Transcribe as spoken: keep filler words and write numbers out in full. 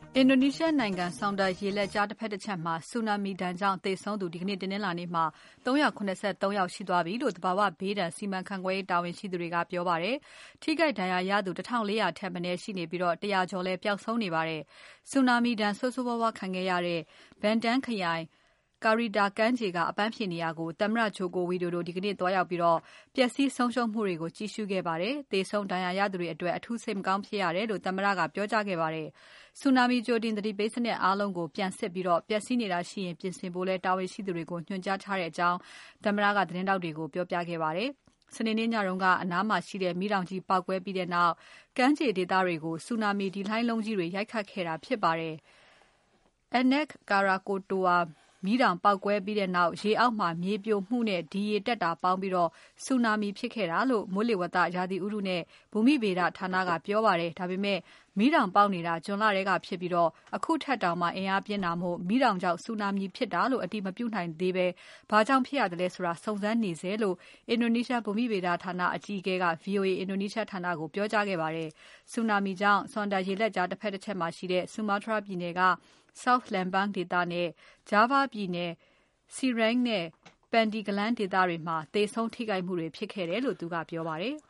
အင်ဒိုနီးရှားနိုင်ငံ Sunda ရေလက်ကြားတဖက်တချက်မှာ ဆူနာမီဒဏ်ကြောင့်သေဆုံးသူ ဒီကနေ့ တနင်္လာနေ့မှာ ၃၇၃ ယောက်ရှိသွားပြီလို့ သဘာဝဘေးဒဏ်စီမံခန့်ခွဲရေးတာဝန်ရှိသူတွေက ပြောပါတယ်။ ထိခိုက်ဒဏ်ရာရသူ ၁၄၀၀ ထက်မနည်းရှိနေပြီး ၁၀၀ ကျော်လည်းပျောက်ဆုံးနေပါတယ်။ ဆူနာမီဒဏ်ဆိုးဆိုးဝါးဝါးခံခဲ့ရတဲ့ Banten ခရိုင် Karirta ကမ်းခြေက အပန်းဖြေနေရာကို သမ္မတ Joko Widodo ဒီကနေ့ သွားရောက်ပြီး ပျက်စီးဆုံးရှုံးမှုတွေကို ကြည့်ရှုခဲ့ပါတယ်။ သေဆုံးဒဏ်ရာရသူတွေအတွက် အထူးစိတ်မကောင်းဖြစ်ရတယ်လို့ သမ္မတက ပြောကြားခဲ့ပါတယ်။ ဆူနာမီကြိုတင်သတိပေးစနစ်အားလုံးကို ပြန်စစ်ပြီး ပျက်စီးနေတာရှိရင် ပြင်ဆင်ဖို့လည်း တာဝန်ရှိသူတွေကို ညွှန်ကြားထားတဲ့အကြောင်း သမ္မတက သတင်းထောက်တွေကို ပြောပြခဲ့ပါတယ်။ စနေနေ့ညက အနားမှာရှိတဲ့ မီးတောင်ကြီးပေါက်ကွဲပြီးနောက် ကမ်းခြေဒေသတွေကို ဆူနာမီလှိုင်းလုံးကြီးတွေ ရိုက်ခတ်ခဲ့တာဖြစ်ပါတယ်။ Anak Krakatoa မီးတောင်ပေါက်ကွဲပြီးနောက် ရေအောက်မှာ မြေပြိုမှုနဲ့ ဒီရေတက်တာပေါင်းပြီး ဆူနာမီဖြစ်ခဲ့တာလို့ မိုးလေဝသ၊ ရာသီဥတုနဲ့ ဘူမိဗေဒဌာနက ပြောပါတယ်။ ဒါပေမဲ့ မီးတောင်ပေါက်နေတာ ဇွန်လထဲကဖြစ်ပြီး အခုထက်တောင် အင်အားပြင်းတာမို့ မီးတောင်ကြောင့် ဆူနာမီဖြစ်တာလို့ အတည်မပြုနိုင်သေးဘဲ ဘာကြောင့်ဖြစ်ရသလဲဆိုတာ စုံစမ်းနေဆဲလို့ အင်ဒိုနီးရှားဘူမိဗေဒဌာနအကြီးအကဲက VOA အင်ဒိုနီးရှားဌာနကို ပြောကြားခဲ့ပါတယ်။ ဆူနာမီကြောင့် Sunda ရေလက်ကြားတဖက်တချက်မှာရှိတဲ့ Sumatra ပြည်နယ်က South Lembang ဒေသနဲ့ Java ပြည်နယ် Semarang နဲ့ Panteglang ဒေသတွေမှာ သေဆုံးထိခိုက်မှုတွေဖြစ်ခဲ့တယ်လို့ သူကပြောပါတယ်။